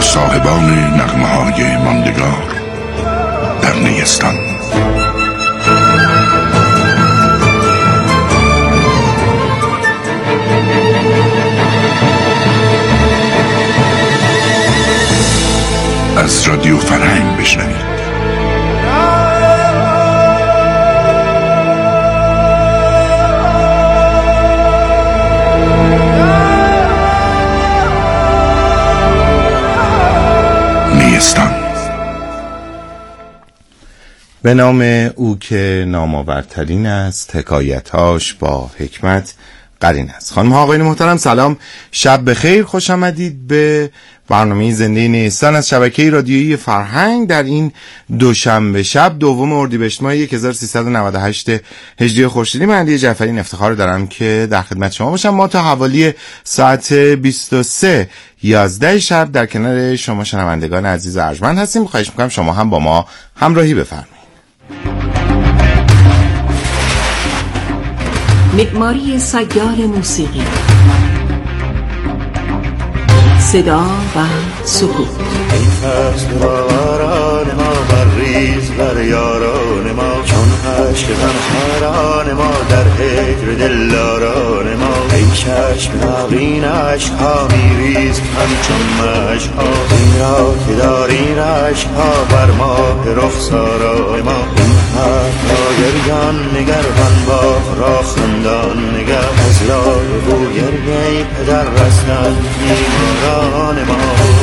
صاحبان نغمه‌های ماندگار در نیستان. از رادیو فرهنگ بشنوید. نیستان. به نام او که نامآورترین است، حکایت‌هاش با حکمت قرین است. خانم ها آقایان محترم، سلام، شب بخیر، خوش آمدید به برنامه زنده نیستان از شبکه رادیویی فرهنگ در این دوشنبه شب دوم اردیبهشت ماه 1398 هجری خورشیدی. من علی جعفری افتخار دارم که در خدمت شما باشم. ما تا حوالی ساعت 23:11 شب در کنار شما شنوندگان عزیز و ارجمند هستیم. خواهش می‌کنم شما هم با ما همراهی بفرمایید. معماری سیال موسیقی، صدا و سکوت. ای فصل باران ما بریز بر یاران ما، چون عشق غمخواران ما در هجر دلداران ما. ای چشم ناقین عشقها میریز همچون مشکها، این را که دارین عشقها بر ماه رخساران ما. این حرفها گریان نگر غنباغ را خندان نگر، از لال او گریه پدر رسند بیماران ما.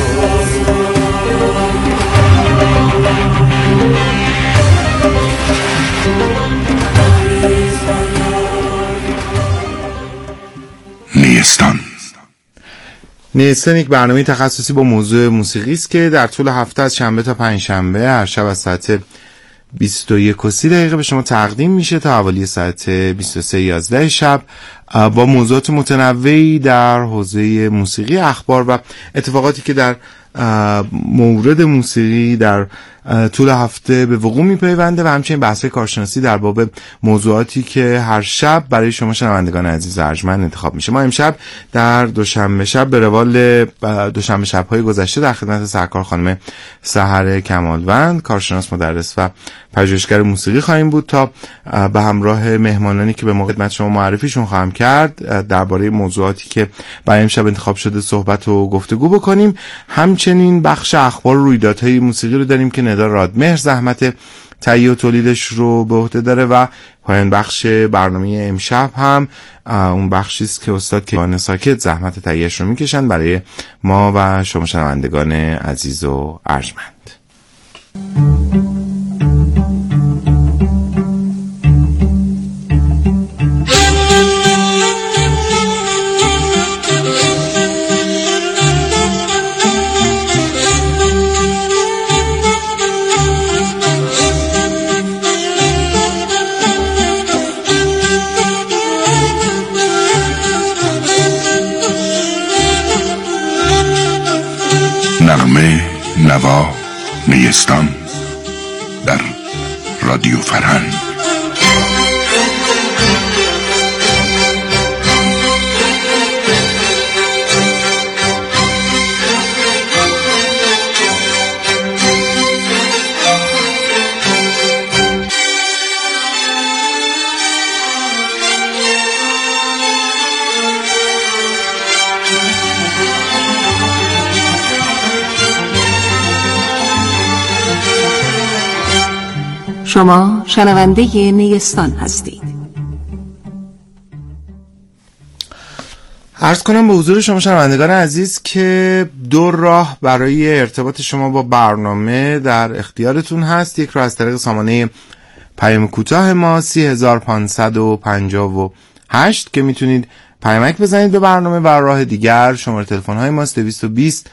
نیستان. نیستان یک برنامه تخصصی با موضوع موسیقی است که در طول هفته از شنبه تا پنجشنبه هر شب از ساعت 21:30 به شما تقدیم میشه تا حوالی ساعت 23:11 شب با موضوعات متنوعی در حوزه موسیقی، اخبار و اتفاقاتی که در مورد موسیقی در طول هفته به وقوع میپیونده و همچنین بحث کارشناسی در باب موضوعاتی که هر شب برای شما شنوندگان عزیز ارجمند انتخاب میشه. ما امشب در دوشنبه شب به روال دوشنبه شب‌های گذشته در خدمت سرکار خانم سحر کمالوند، کارشناس، مدرس و پژوهشگر موسیقی خواهیم بود تا به همراه مهمانانی که به ما خدمت شما معرفیشون خواهم کرد درباره موضوعاتی که برای امشب انتخاب شده صحبت و گفتگو بکنیم. همچنین بخش اخبار و رویدادهای موسیقی رو داریم که ندا رادمهر زحمت تهیه و تولیدش رو به عهده داره و پایان بخش برنامه امشب هم اون بخشی است که استاد کیوان ساکت زحمت تهیه‌اش رو میکشن برای ما و شما شنوندگان عزیز و ارجمند. نغمه، نوا، نیستان در رادیو فرهنگ. شما شنونده نیستان هستید. عرض کنم به حضور شما شنوندگان عزیز که دو راه برای ارتباط شما با برنامه در اختیارتون هست. یک راه از طریق سامانه پیام کوتاه ما 30558 که میتونید پیامک بزنید به برنامه، و راه دیگر شماره تلفن های ماست 220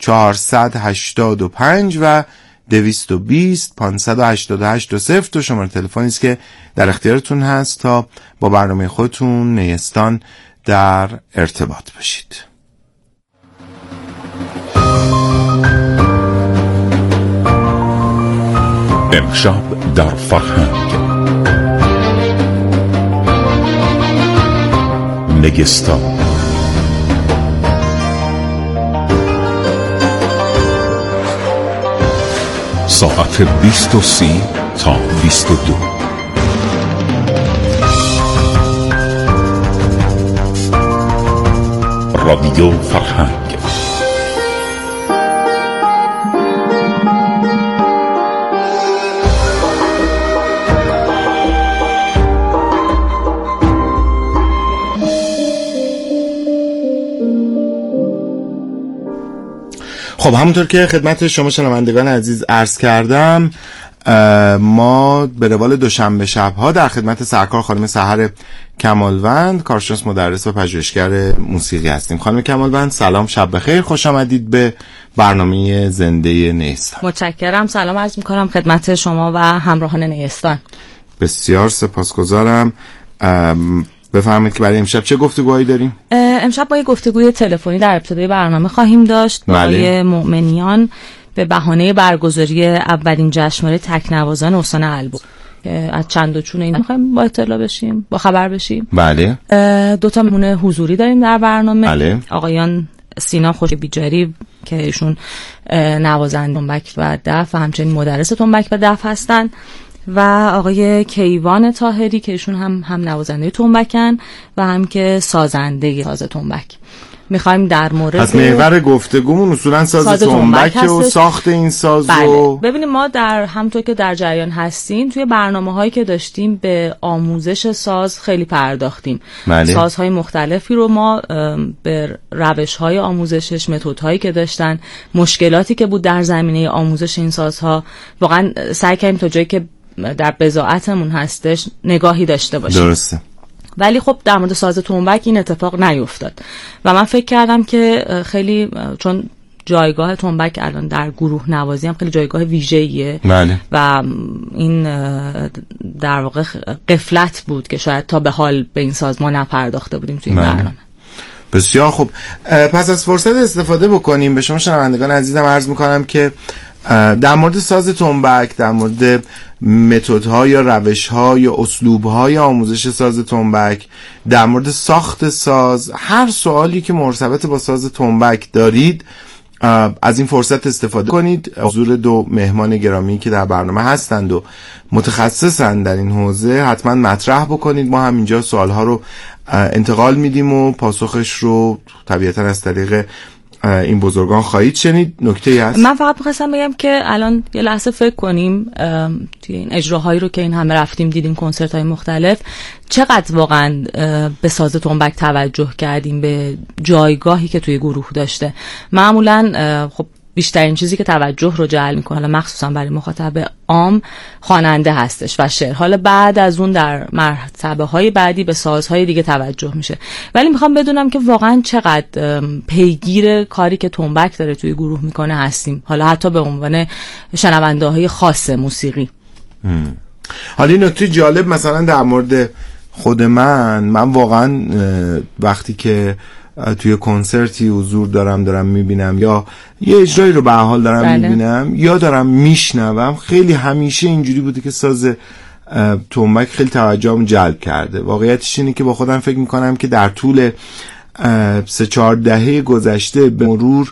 485 و 220 588 20 تو شماره تلفنی است که در اختیارتون هست تا با برنامه خودتون نیستان در ارتباط باشید. امشب در فرهنگ نگستان. ساعت 20:30 تا 22. رادیو فرهنگ. خب همونطور که خدمت شما شنوندگان عزیز عرض کردم، ما به روال دوشنبه شب‌ها در خدمت سرکار خانم سحر کمالوند، کارشناس مدرس و پژوهشگر موسیقی هستیم. خانم کمالوند سلام، شب بخیر، خوش آمدید به برنامه زنده نیستان. متشکرم، سلام عرض می‌کنم خدمت شما و همراهان نیستان. بسیار سپاسگزارم. بفرمایید که برای امشب چه گفتگوهایی داریم؟ امشب با یه گفتگوی تلفنی در ابتدای برنامه خواهیم داشت با آقای مؤمنیان به بهانه برگزاری اولین جشنواره تکنوازان استان البرز. از چند و چون این می‌خوایم با اطلاع بشیم، با خبر بشیم. بله. 2 مهمون حضوری داریم در برنامه. بله. آقایان سینا خوش بیجاری که ایشون نوازنده تنبک و دف و همچنین مدرس تنبک و دف هستن، و آقای کیوان طاهری که ایشون هم نوازنده تنبکن و هم که سازنده ساز تنبک. میخوایم در مورد از محور گفتگومون اصولا ساز تنبک و ساخت این ساز. بله. ببینیم ما همونطور که در جریان هستیم توی برنامه‌هایی که داشتیم به آموزش ساز خیلی پرداختیم. بله. سازهای مختلفی رو ما به روش‌های آموزشش، متدهایی که داشتن، مشکلاتی که بود در زمینه آموزش این سازها، واقعا سعی کردیم تا جایی که در بضاعتمون هستش نگاهی داشته باشیم. درسته. ولی خب در مورد ساز تنبک این اتفاق نیفتاد و من فکر کردم که خیلی، چون جایگاه تنبک الان در گروه نوازی هم خیلی جایگاه ویژه‌ایه. بله. و این در واقع غفلت بود که شاید تا به حال به این ساز ما نپرداخته بودیم توی این برنامه. بسیار خوب، پس از فرصت استفاده بکنیم. به شما شنوندگان عزیزم عرض میکنم که در مورد ساز تنبک، در مورد متدها یا روش‌ها یا اسلوب‌های آموزش ساز تنبک، در مورد ساخت ساز، هر سوالی که مرتبط با ساز تنبک دارید از این فرصت استفاده کنید. حضور 2 مهمان گرامی که در برنامه هستند و متخصصند در این حوزه حتما مطرح بکنید. ما هم اینجا سوال‌ها رو انتقال میدیم و پاسخش رو طبیعتاً از طریق این بزرگان خواهید شنید. نکته هست من فقط می‌خواستم بگم که الان یه لحظه فکر کنیم توی این اجراهایی رو که این همه رفتیم دیدیم، کنسرت‌های مختلف، چقدر واقعا به ساز تنبک توجه کردیم، به جایگاهی که توی گروه داشته. معمولاً خب بیشترین چیزی که توجه رو جلب میکنه مخصوصا برای مخاطب عام خواننده هستش و شعر. حالا بعد از اون در مرتبه های بعدی به سازهای دیگه توجه میشه. ولی میخوام بدونم که واقعا چقدر پیگیر کاری که تنبک داره توی گروه میکنه هستیم، حالا حتی به عنوان شنونده های خاص موسیقی. حالا این نکته جالب مثلا در مورد خود من واقعا وقتی که توی کنسرتی حضور دارم میبینم یا یه اجرایی رو به حال دارم میبینم یا دارم میشنوم، خیلی همیشه اینجوری بوده که ساز تنبک خیلی توجهم جلب کرده. واقعیتش اینه که با خودم فکر میکنم که در طول 3-4 دهه گذشته به مرور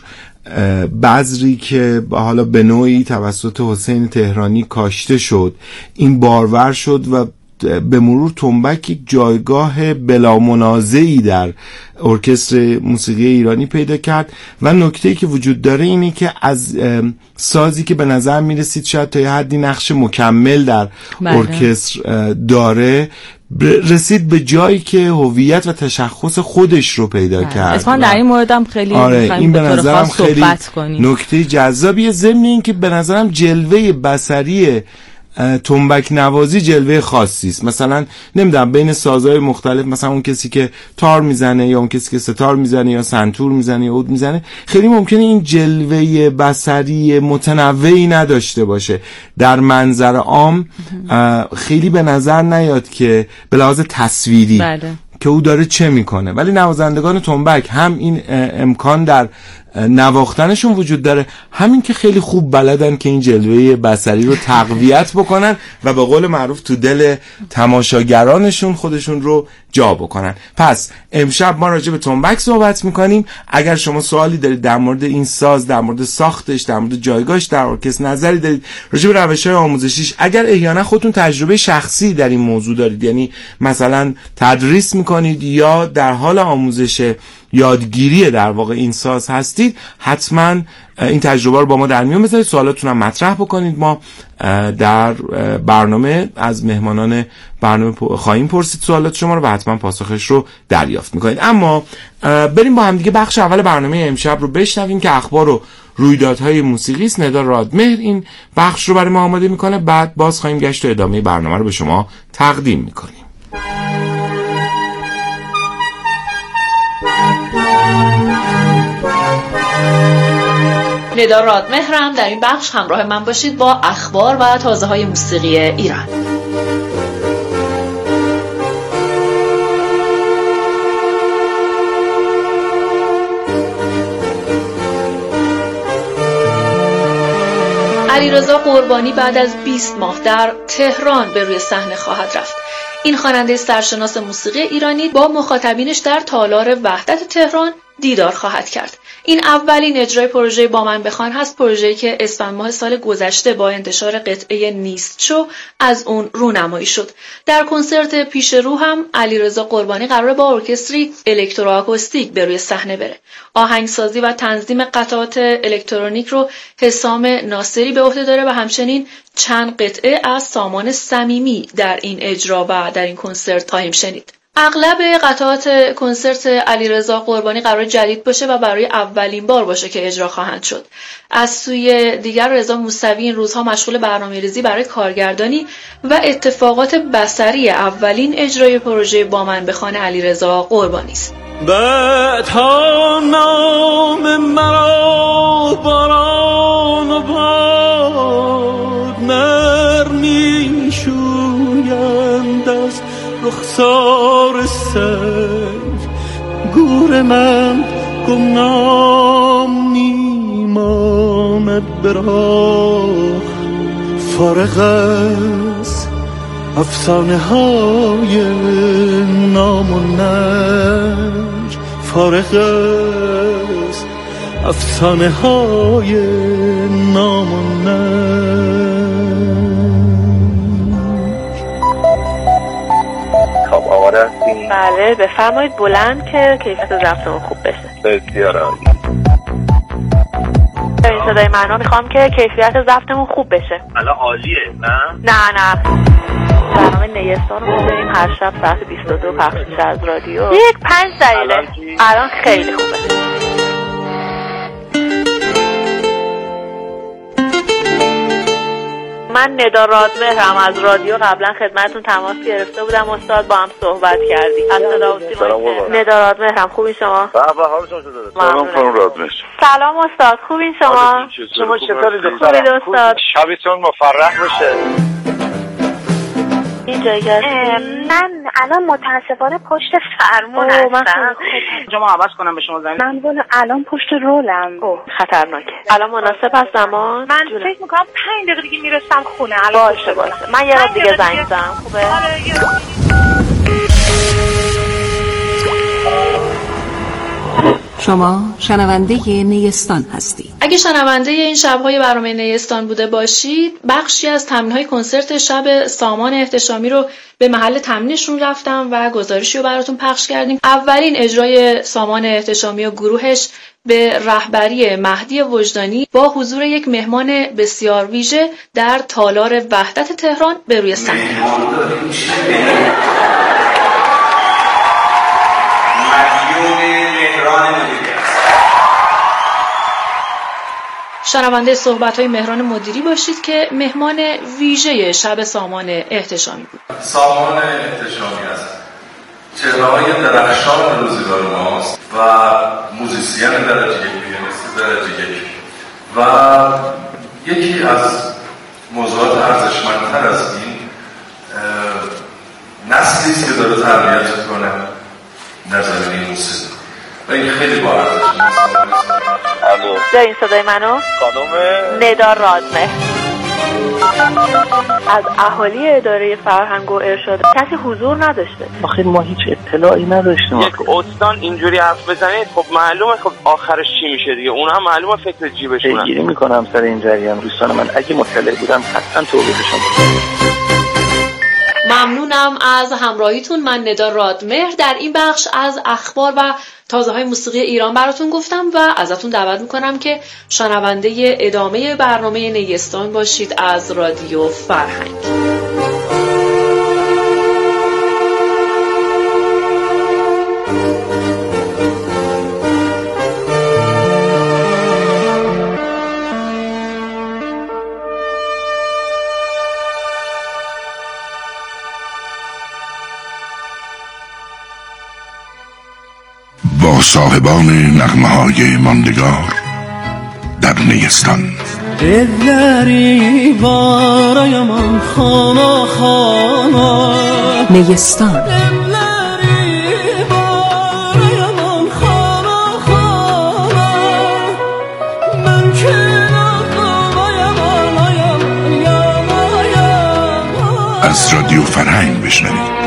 بذری که حالا به نوعی توسط حسین تهرانی کاشته شد، این بارور شد و به مرور تنبک یک جایگاه بلا منازعی در ارکستر موسیقی ایرانی پیدا کرد. و نکته‌ای که وجود داره اینه که از سازی که به نظر میرسید شاید تا یه حدی نقش مکمل در ارکستر داره، رسید به جایی که هویت و تشخص خودش رو پیدا کرد. اصلا در این موردم خیلی این به نظرم خیلی نکته جذابیه. ضمن این که به نظرم جلوه بصری تنبک نوازی جلوه خاصی است. مثلا نمیدونم بین سازهای مختلف، مثلا اون کسی که تار میزنه یا اون کسی که ستار میزنه یا سنتور میزنه یا عود میزنه، خیلی ممکنه این جلوه بصری متنوعی نداشته باشه. در منظر عام خیلی به نظر نیاد که به لحاظ تصویری که او داره چه میکنه. ولی نوازندگان تنبک هم این امکان در نواختنشون وجود داره، همین که خیلی خوب بلدن که این جلوه بصری رو تقویت بکنن و به قول معروف تو دل تماشاگرانشون خودشون رو جا بکنن. پس امشب ما راجع به تنبک صحبت میکنیم. اگر شما سوالی دارید در مورد این ساز، در مورد ساختش، در مورد جایگاهش در ارکستر، نظری دارید راجع به روش‌های آموزشیش، اگر احیانا خودتون تجربه شخصی در این موضوع دارید، یعنی مثلا تدریس میکنید یا در حال آموزش یادگیری در واقع این ساز هستید، حتما این تجربه رو با ما در میون بذارید، سوالاتون هم مطرح بکنید. ما در برنامه از مهمانان برنامه خواهیم پرسید سوالات شما رو و حتما پاسخش رو دریافت میکنید. اما بریم با هم دیگه بخش اول برنامه امشب رو بشنویم که اخبار و رویدادهای موسیقی است. ندا رادمهر این بخش رو برای ما آماده میکنه، بعد باز خواهیم گشت و ادامه برنامه رو به شما تقدیم میکنیم. ندا رادمهرم. در این بخش همراه من باشید با اخبار و تازه‌های موسیقی ایران. علیرضا قربانی بعد از 20 ماه در تهران به روی صحنه خواهد رفت. این خواننده سرشناس موسیقی ایرانی با مخاطبینش در تالار وحدت تهران دیدار خواهد کرد. این اولین اجرای پروژه با من بخوان هست، پروژه‌ای که اسفند ماه سال گذشته با انتشار قطعه نیست شو از اون رونمایی شد. در کنسرت پیش رو هم علیرضا قربانی قراره با ارکستری الکتروآکوستیک به روی صحنه بره. آهنگسازی و تنظیم قطعات الکترونیک رو حسام ناصری به عهده داره و همچنین چند قطعه از سامان صمیمی در این اجرا و در این کنسرت خواهیم شنید. اغلب قطعات کنسرت علیرضا قربانی قرار جدید باشه و برای اولین بار باشه که اجرا خواهند شد. از سوی دیگر رضا موسوی این روزها مشغول برنامه‌ریزی برای کارگردانی و اتفاقات بصری اولین اجرای پروژه با من بخوان علیرضا قربانی است. بعدها نام مرا باران و باد نرمی شویند از رخسار سر، گور من گمنام میماند به راه، فارغ از افسانه های نام و ننج، فارغ از افسانه های نام و ننج. خب آماده هستیم؟ بله بفرمایید، بلند که کیفیت ضبطمون خوب بشه. بسیار عالی. این صدای معنا میخوام که کیفیت ضبطمون خوب بشه. الان عالیه نه؟ نه برنامه نیستان رو داریم هر شب ساعت 22 پخش میشه از رادیو. 5 دقیقه الان خیلی خوبه. من ندا رادمهرم از رادیو. قبلا خدمتتون تماس گرفته بودم، استاد با هم صحبت کردیم. از صدا و سیما ندا رادمهرم. خوبین شما؟ بله حالتون چطوره؟ سلام خانم رادمهر. سلام استاد، خوبین شما؟ شما چطوری دخترم؟ استاد شبتون مفرح باشه. این جایگاه من الان متاسفانه پشت فرمون هستم. شما عوض کنم به شما زمین؟ من الان پشت رولم. خطرناکه. الان مناسب است زمان؟ من فکر میکنم 5 دقیقه دیگه میرسم خونه. باشه من یه رو دیگه زنگ زدم. خوبه؟ شما شنونده نیستان هستید. اگه شنونده این شب‌های برنامه نیستان بوده باشید، بخشی از تمرین‌های کنسرت شب سامان احتشامی رو به محل تمرینشون رفتم و گزارشی رو براتون پخش کردیم. اولین اجرای سامان احتشامی و گروهش به رهبری مهدی وجدانی با حضور یک مهمان بسیار ویژه در تالار وحدت تهران به روی صحنه. شنونده صحبت‌های مهران مدیری باشید که مهمان ویژه شب سامان احتشامی بود. سامان احتشامی است. چهره‌های درخشان روزگار ماست و موزیسین درجه یک، پیانیست درجه یک و یکی از موضوعات ارزشمندتر از این نسلی است که داره تربیت می‌کنه در زمینه موسیقی و این خیلی با ارزشه. دارین صدای منو؟ خانم ندا رادمهر. از اهالی اداره فرهنگ و ارشاد کسی حضور نداشته. آخه ما هیچ اطلاعی نداشتیم. یک استان اینجوری حرف بزنید خب معلومه خب آخرش چی میشه دیگه. اونها هم معلومه فکر جیبشونه. پیگیری میکنم سر این جریان. دوستان من اگه مطلع بودم حتما توضیحشون بدم. ممنونم از همراهیتون. من ندا رادمهر در این بخش از اخبار و تازه‌های موسیقی ایران براتون گفتم و ازتون دعوت میکنم که شنونده ادامه برنامه نیستان باشید از رادیو فرهنگ. با صاحبان نغمه‌های ماندگار در نیستان. دلری بارای من خانا خانا نیستان. دلری بارای من خانا خانا من که از رادیو فرهنگ بشنوید.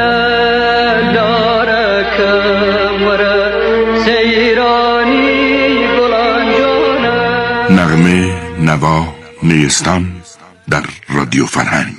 نغمه نوا نیستان در رادیو فرهنگ.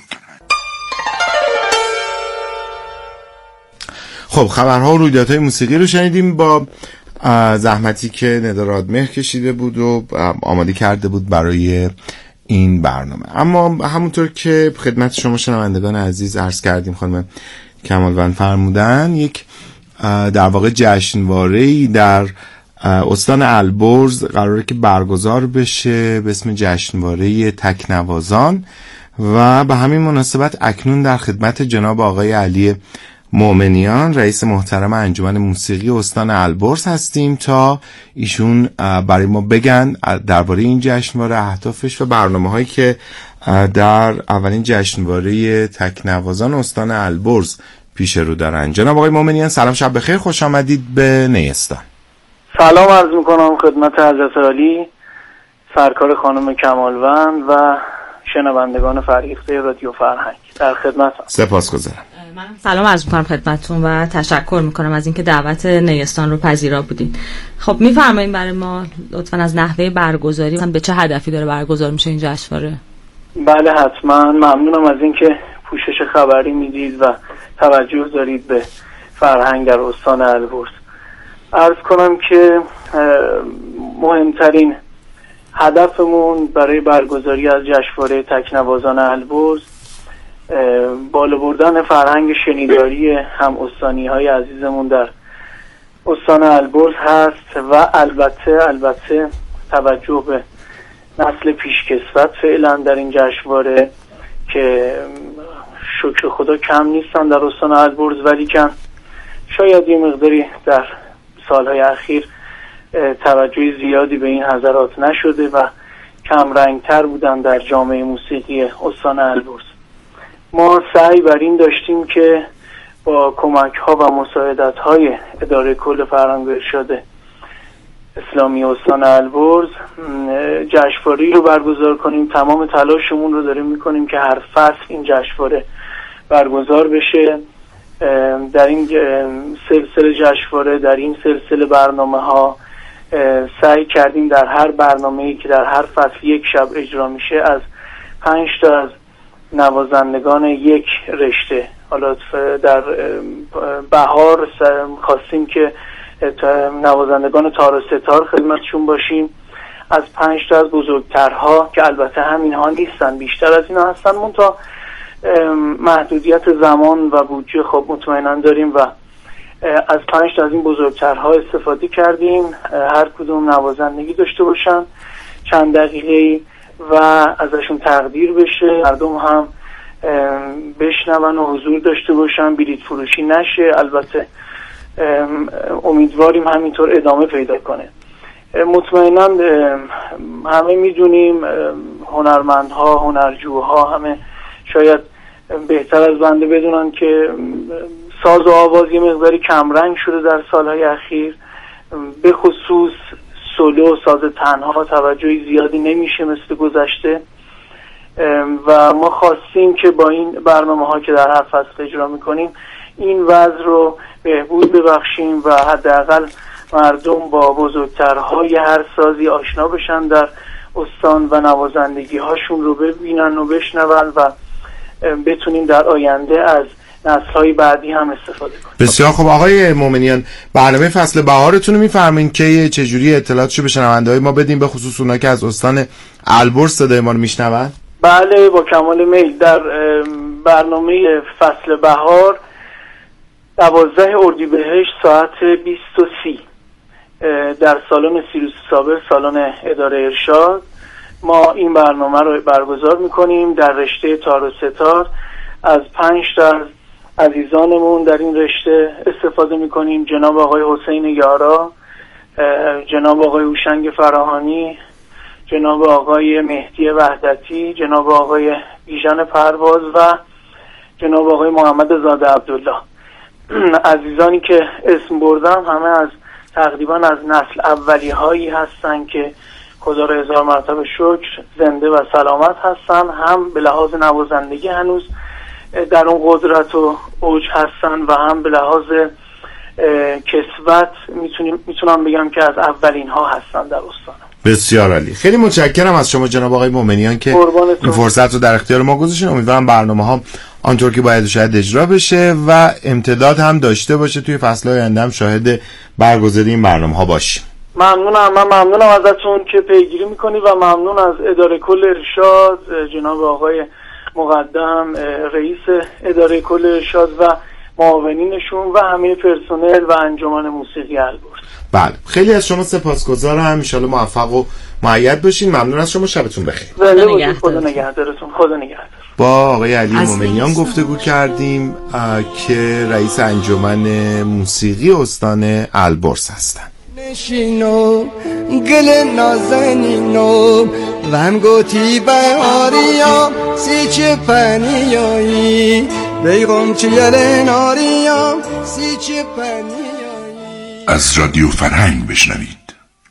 خب خبرها و رویدادهای موسیقی رو شنیدیم با زحمتی که ندا رادمهر کشیده بود و آماده کرده بود برای این برنامه. اما همونطور که خدمت شما شنوندگان عزیز عرض کردیم، خانم کمالوند فرمودن، یک در واقع جشنواره‌ای در استان البرز قراره که برگزار بشه به اسم جشنواره تکنوازان و به همین مناسبت اکنون در خدمت جناب آقای علی مومنیان رئیس محترم انجمن موسیقی استان البرز هستیم تا ایشون برای ما بگن درباره این جشنواره، اهدافش و برنامه‌هایی که در اولین جشنواره تکنوازان استان البرز پیش رو دارن. جناب آقای مومنیان سلام، شب بخیر، خوش آمدید به نیستان. سلام عرض میکنم خدمت حضرت عالی، سرکار خانم کمالوند و شنوندگان فریخته رادیو فرهنگ. در خدمتم. سپاسگزارم. من سلام عرض میکنم خدمتتون و تشکر میکنم از اینکه دعوت نیستان رو پذیرا بودین. خب میفرمایید برای ما لطفاً از نحوه برگزاری، به چه هدفی داره برگزار میشه این جشنواره؟ بله حتما، ممنونم از اینکه پوشش خبری میدید و توجه دارید به فرهنگ در استان البرز. عرض کنم که مهمترین هدفمون برای برگزاری از جشنواره تکنوازان البرز بالا بردن فرهنگ شنیداری هم استانی های عزیزمون در استان البرز هست و البته توجه به نسل پیشکسوت فعلا در این جشنواره که شکر خدا کم نیستن در استان البرز، ولی کن شاید یه مقداری در سالهای اخیر توجه زیادی به این حضرات نشده و کم رنگتر بودن در جامعه موسیقی استان البرز. ما سعی بر این داشتیم که با کمک ها و مساعدت های اداره کل فرهنگ و ارشاد اسلامی استان البرز جشنواره‌ای رو برگزار کنیم. تمام تلاشمون رو داریم میکنیم که هر فصل این جشنواره برگزار بشه. در این سلسله جشنواره، در این سلسله برنامه ها سعی کردیم در هر برنامه‌ای که در هر فصل یک شب اجرا میشه از 5 تا از نوازندگان یک رشته، حالا در بهار خواستیم که نوازندگان تار و ستار خدمتشون باشیم، از 5 تا از بزرگترها که البته همینها نیستن، بیشتر از اینا هستن، منتها محدودیت زمان و بودجه خب مطمئنا داریم و از 5 تا از این بزرگترها استفاده کردیم. هر کدوم نوازندگی داشته باشن چند دقیقه‌ای و ازشون تقدیر بشه، مردم هم بشنون و حضور داشته باشن، بلیط فروشی نشه. البته امیدواریم همینطور ادامه پیدا کنه. مطمئنا همه میدونیم هنرمندها، هنرجوها همه شاید بهتر از بنده بدونن که ساز و آواز یه مقداری کمرنگ شده در سالهای اخیر، به خصوص سولو ساز تنها توجهی زیادی نمیشه مثل گذشته و ما خواستیم که با این برنامه‌ها که در هر فصل اجرا میکنیم این وضع رو بهبود ببخشیم و حداقل مردم با بزرگترهای هر سازی آشنا بشن در استان و نوازندگی هاشون رو ببینن و بشنون و بتونیم در آینده از نسل‌های بعدی هم استفاده کنیم. بسیار خب آقای مومنیان، برنامه فصل بهارتون رو میفرمایید که چجوری اطلاعاتشو به شنونده‌های ما بدیم، به خصوص اونها که از استان البرز صدای ما رو میشنون؟ بله با کمال میل. در برنامه فصل بهار 12 اردیبهشت ساعت 20:30 در سالن سیروس صابر، سالن اداره ارشاد، ما این برنامه رو برگزار میکنیم. در رشته تار و ستار از 5 تا عزیزانمون در این رشته استفاده میکنیم. جناب آقای حسین یارا، جناب آقای هوشنگ فراهانی، جناب آقای مهدی وحدتی، جناب آقای بیژن پرواز و جناب آقای محمد زاده عبدالله. عزیزانی که اسم بردم همه از تقریبا از نسل اولی هایی هستن که خدا را هزار مرتبه شکر زنده و سلامت هستن، هم به لحاظ نوازندگی هنوز در اون قدرت و اوج هستن و هم به لحاظ کسوت میتونم بگم که از اولین ها هستن در استانم. بسیار عالی، خیلی متشکرم از شما جناب آقای مومنیان که این فرصت رو در اختیار ما گذاشتین. امیدوارم برنامه ها آنطور که باید شاید اجرا بشه و امتداد هم داشته باشه، توی فصل آینده هم شاهد برگزاری این برنامه ها باشیم. ممنونم ازتون که پیگیری میکنید و ممنون از اداره کل ارشاد جناب آقای مقدم رئیس اداره کل ارشاد و معاونینشون و همه پرسنل و انجمن موسیقی البرز. بله خیلی از شما سپاسگزارم، ان شاء الله موفق و مؤید باشین. ممنون از شما، شبتون بخیر. خدا نگهدارتون. خدا نگهدار. با آقای علی مومنیان گفتگو کردیم که رئیس انجمن موسیقی استان البرز هستند. نشینو گل نازنینو وم گوتی بهاریا سی چه پنیایی بیغم چه یلناریا سی چه پنیایی. از رادیو فرهنگ بشنوید.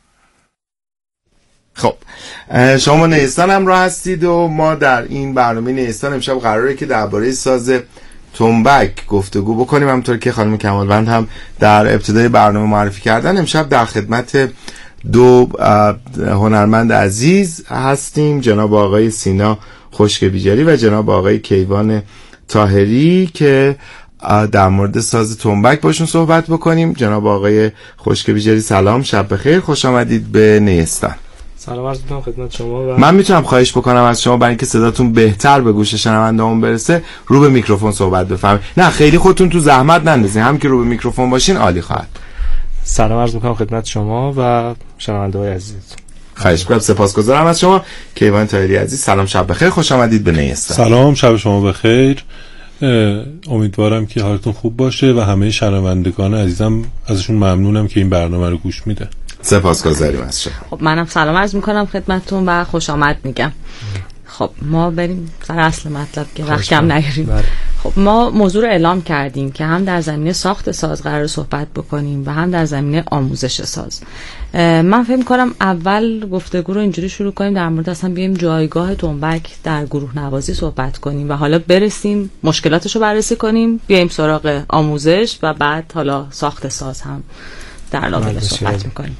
خب شما نیستان هم راه هستید و ما در این برنامه نیستان امشب قراره که درباره ساز تنبک گفتگو بکنیم. همونطور که خانم کمالوند هم در ابتدای برنامه معرفی کردن، امشب در خدمت دو هنرمند عزیز هستیم، جناب آقای سینا خشک بیجاری و جناب آقای کیوان طاهری که در مورد ساز تنبک باشون صحبت بکنیم. جناب آقای خشک بیجاری سلام، شب بخیر، خوش آمدید به نیستان. سلام عرض می‌کنم خدمت شما. و من میتونم خواهش بکنم از شما برای اینکه صداتون بهتر به گوش شنونده‌مون برسه رو به میکروفون صحبت بفرمایید. نه خیلی خودتون تو زحمت نندازین، هم که رو به میکروفون باشین عالی خواهد. سلام عرض می‌کنم خدمت شما و شنونده‌های عزیز. خواهش می‌کنم، سپاسگزارم از شما. کیوان طاهری عزیز سلام، شب بخیر، خوش آمدید به نیستان. سلام، شب شما بخیر. امیدوارم که حالتون خوب باشه و همه شنوندگان عزیزم ازشون ممنونم که این برنامه رو گوش میده. سپاسگزاریم از شما. خب منم سلام عرض میکنم خدمتتون و خوش آمد میگم. خب ما بریم سر اصل مطلب که وقت کم نگیریم. خب ما موضوع رو اعلام کردیم که هم در زمینه ساخت ساز قرار صحبت بکنیم و هم در زمینه آموزش ساز. من فکر می‌کنم اول گفتگو رو اینجوری شروع کنیم در مورد اصلا بیایم جایگاه تنبک در گروه نوازی صحبت کنیم و حالا برسیم مشکلاتش رو بررسی کنیم، بیایم سراغ آموزش و بعد حالا ساخت ساز هم در لابد صحبت می‌کنیم.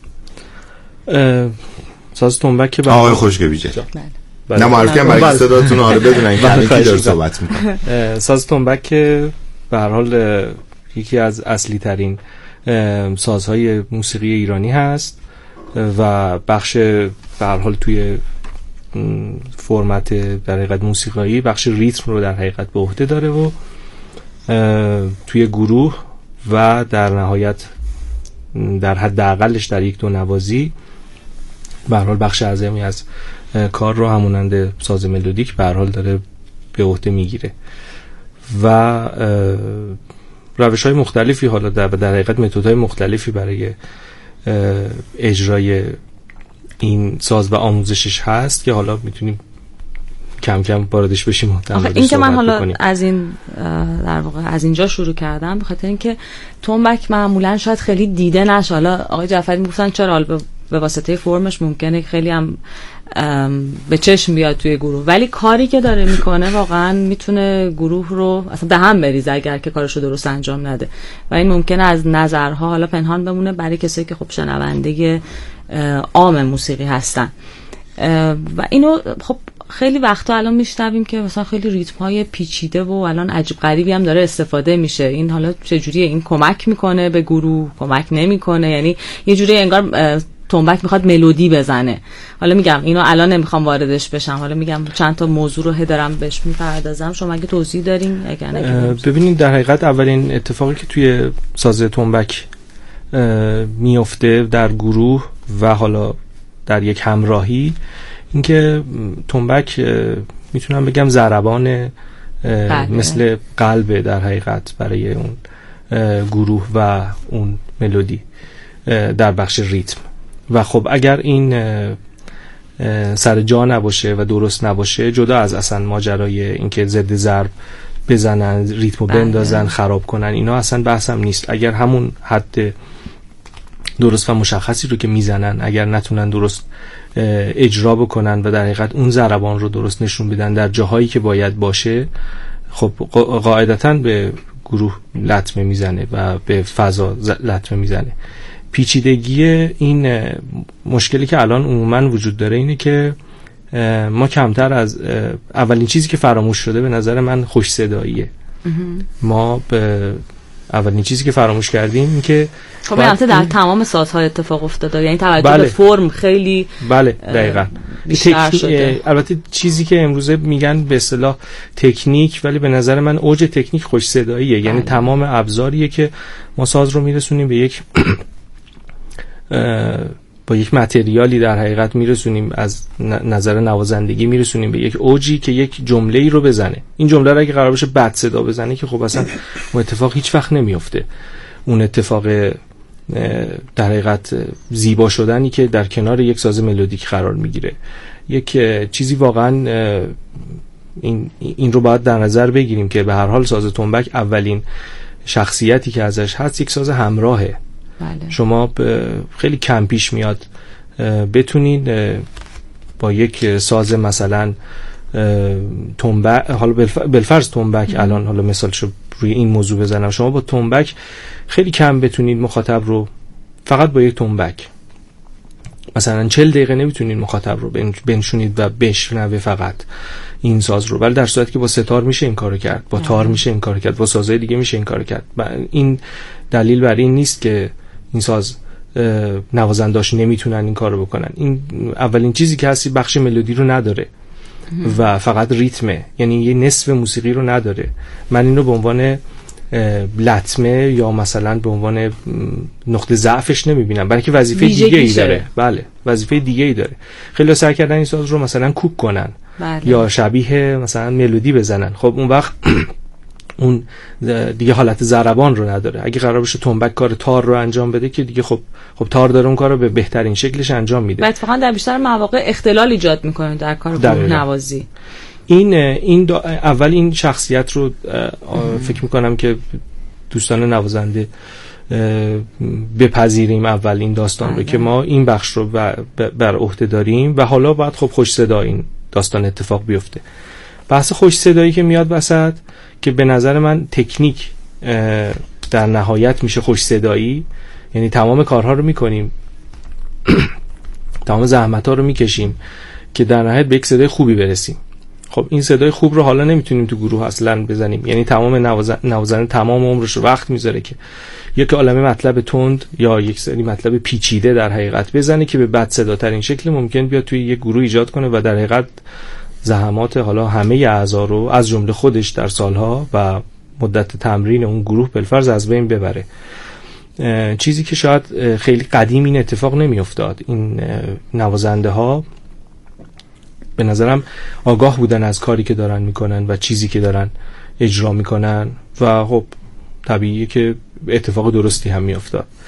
ساز تنبک که آقای خشک بیجاری نه معرفی هم برای صداتون آره بدونن که همه کی داره صحبت میکنه. ساز تنبک که به هر حال یکی از اصلی ترین سازهای موسیقی ایرانی هست و بخش به هر حال توی فرمت در حقیقت موسیقایی بخش ریتم رو در حقیقت به عهده داره و توی گروه و در نهایت در حداقلش در یک دو نوازی به هر حال بخش اعظمی از کار رو همونند ساز ملودیک به هر حال داره به عهده میگیره و روش‌های مختلفی حالا در حقیقت متدهای مختلفی برای اجرای این ساز و آموزشش هست که حالا میتونیم کم کم واردش بشیم. این که من حالا از این در واقع از اینجا شروع کردم به خاطر اینکه تنبک معمولا شاید خیلی دیده نشه. حالا آقای جعفری میگفتن چرا حالا به واسطه فرمش ممکنه خیلی هم به چشم بیاد توی گروه، ولی کاری که داره میکنه واقعا میتونه گروه رو اصلا به هم بریزه اگر که کارشو درست انجام نده و این ممکنه از نظرها حالا پنهان بمونه برای کسایی که خب شنونده عام موسیقی هستن. و اینو خب خیلی وقتا الان میشنویم که مثلا خیلی ریتم های پیچیده و الان عجیب غریبی هم داره استفاده میشه. این حالا چجوریه؟ این کمک میکنه به گروه، کمک نمیکنه؟ یعنی یه جوری انگار تنبک میخواد ملودی بزنه. حالا میگم اینو الان نمیخوام واردش بشم، حالا میگم چند تا موضوع رو دارم بهش میپردازم، شما اگه توضیح دارین اگر نه. ببینید در حقیقت اولین اتفاقی که توی ساز تنبک میفته در گروه و حالا در یک همراهی، اینکه تنبک میتونم بگم ضربان مثل قلبه در حقیقت برای اون گروه و اون ملودی در بخش ریتم. و خب اگر این سر جا نباشه و درست نباشه، جدا از اصلا ماجرای اینکه ضد ضرب بزنن، ریتمو بندازن، خراب کنن، اینا اصلا بحثم نیست. اگر همون حد درست و مشخصی رو که میزنن اگر نتونن درست اجرا بکنن و در حقیقت اون ضربان رو درست نشون بدن در جاهایی که باید باشه، خب قاعدتاً به گروه لطمه میزنه و به فضا لطمه میزنه. پیچیدگی این مشکلی که الان عموماً وجود داره اینه که ما کمتر از اولین چیزی که فراموش شده به نظر من خوش صداییه. ما به اولین چیزی که فراموش کردیم این که خب البته در تمام سازها اتفاق افتاده، یعنی توجه به فرم خیلی دقیقاً بیشتر شده. البته چیزی که امروزه میگن به اصطلاح تکنیک، ولی به نظر من اوج تکنیک خوش صداییه. یعنی تمام ابزاریه که ما ساز رو میرسونیم به یک با یک متریالی در حقیقت میرسونیم، از نظر نوازندگی میرسونیم به یک اوجی که یک جمله‌ای رو بزنه. این جمله رو اگه قرار باشه بد صدا بزنه که خب اصلا اون اتفاق هیچ وقت نمیفته. اون اتفاق در حقیقت زیبا شدنی که در کنار یک ساز ملودیک قرار میگیره، یک چیزی واقعا این رو باید در نظر بگیریم که به هر حال ساز تنبک اولین شخصیتی که ازش هست یک ساز همراهه. بله. شما خیلی کم پیش میاد بتونید با یک ساز مثلا تنبک، حالا بالفرض تنبک، الان حالا مثالشو روی این موضوع بزنم، شما با تنبک خیلی کم بتونید مخاطب رو فقط با یک تنبک مثلا 40 دقیقه نمیتونید مخاطب رو بنشونید و بشنوه فقط این ساز رو، ولی در صورتی که با ستار میشه این کارو کرد، با تار میشه این کارو کرد، با سازهای دیگه میشه این کارو کرد. این دلیل بر این نیست که این ساز نوازنداش نمیتونن این کارو بکنن. این اولین چیزی که هستی بخش ملودی رو نداره و فقط ریتمه، یعنی یه نصف موسیقی رو نداره. من این رو به عنوان لطمه یا مثلا به عنوان نقطه ضعفش نمیبینم، بلکه وظیفه دیگه ای داره. بله، وظیفه دیگه ای داره. خیلی سعی کردن این ساز رو مثلا کوک کنن. بله. یا شبیه مثلا ملودی بزنن. خب اون وقت اون دیگه حالت ضربان رو نداره. اگه قرار باشه تنبک کار تار رو انجام بده که دیگه خب تار داره اون کار رو به بهترین شکلش انجام میده. و اتفاقا در بیشتر مواقع اختلال ایجاد میکنه در کار گروه نوازی. این اول این شخصیت رو فکر میکنم که دوستان نوازنده بپذیریم اول این داستان رو که ما این بخش رو بر عهده داریم و حالا باید خب خوش صدا این داستان اتفاق بیفته. بحث خوش صدایی که میاد وسط که به نظر من تکنیک در نهایت میشه خوش صدایی، یعنی تمام کارها رو میکنیم تمام زحمت‌ها رو میکشیم که در نهایت به یک صدای خوبی برسیم. خب این صدای خوب رو حالا نمیتونیم تو گروه اصلا بزنیم، یعنی تمام نوازنده تمام عمرش رو وقت میذاره که یک عالمه مطلب تند یا یک سری مطلب پیچیده در حقیقت بزنه که به بد صداترین شکل ممکن بیاد توی یک گروه ایجاد کنه و در حقیقت زحمات حالا همه اعضا رو از جمله خودش در سالها و مدت تمرین اون گروه بالفرض از بین ببره. چیزی که شاید خیلی قدیم این اتفاق نمیافتاد. این نوازنده ها به نظرم آگاه بودن از کاری که دارن میکنن و چیزی که دارن اجرا میکنن و خب طبیعیه که اتفاق درستی هم میافتاد.